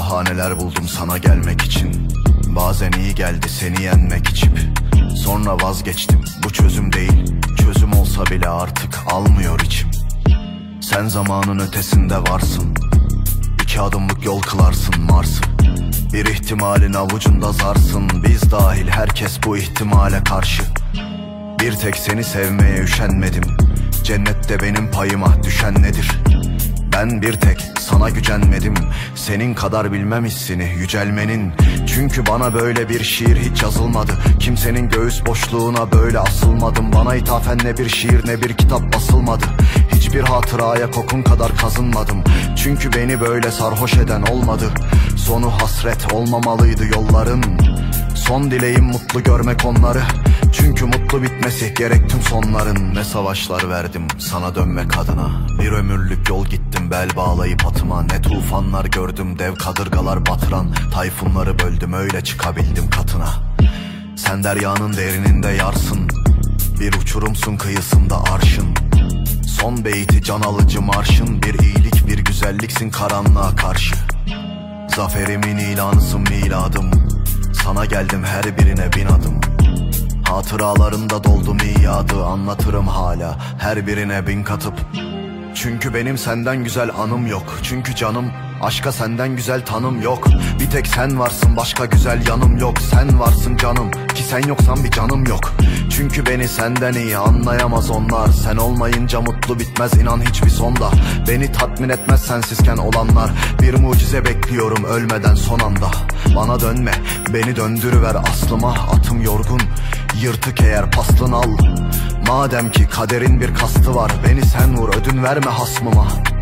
Bahaneler buldum sana gelmek için. Bazen iyi geldi seni yenmek içip. Sonra vazgeçtim, bu çözüm değil. Çözüm olsa bile artık almıyor içim. Sen zamanın ötesinde varsın. 2 adımlık yol kılarsın Mars'ı. Bir ihtimalin avucunda zarsın. Biz dahil herkes bu ihtimale karşı. Bir tek seni sevmeye üşenmedim. Cennette benim payıma düşen nedir? Ben bir tek sana gücenmedim. Senin kadar bilmem hissini yücelmenin. Çünkü bana böyle bir şiir hiç yazılmadı. Kimsenin göğüs boşluğuna böyle asılmadım. Bana ithafen ne bir şiir ne bir kitap basılmadı. Hiçbir hatıraya kokun kadar kazınmadım. Çünkü beni böyle sarhoş eden olmadı. Sonu hasret olmamalıydı yolların. Son dileğim mutlu görmek onları. Çünkü mutlu bitmesi gerek tüm sonların. Ne savaşlar verdim sana dönmek adına. Bir ömürlük yol gittim bel bağlayıp atıma. Ne tufanlar gördüm dev kadırgalar batıran. Tayfunları böldüm öyle çıkabildim katına. Sen deryanın derininde yarsın. Bir uçurumsun kıyısında arşın. Son beyti can alıcı marşın. Bir iyilik bir güzelliksin karanlığa karşı. Zaferimin ilanısın miladım. Sana geldim her birine 1000 adım. Hatıralarında doldu miadı. Anlatırım hala her birine 1000 katıp. Çünkü benim senden güzel anım yok. Çünkü canım aşka senden güzel tanım yok. Bir tek sen varsın başka güzel yanım yok. Sen varsın canım ki sen yoksan bir canım yok. Çünkü beni senden iyi anlayamaz onlar. Sen olmayınca mutlu bitmez inan hiçbir sonda. Beni tatmin etmez sensizken olanlar. Bir mucize bekliyorum ölmeden son anda. Bana dönme beni döndürüver aslıma. Atım yorgun yırtık eğer paslın al. Madem ki kaderin bir kastı var. Beni sen vur ödün verme hasmıma.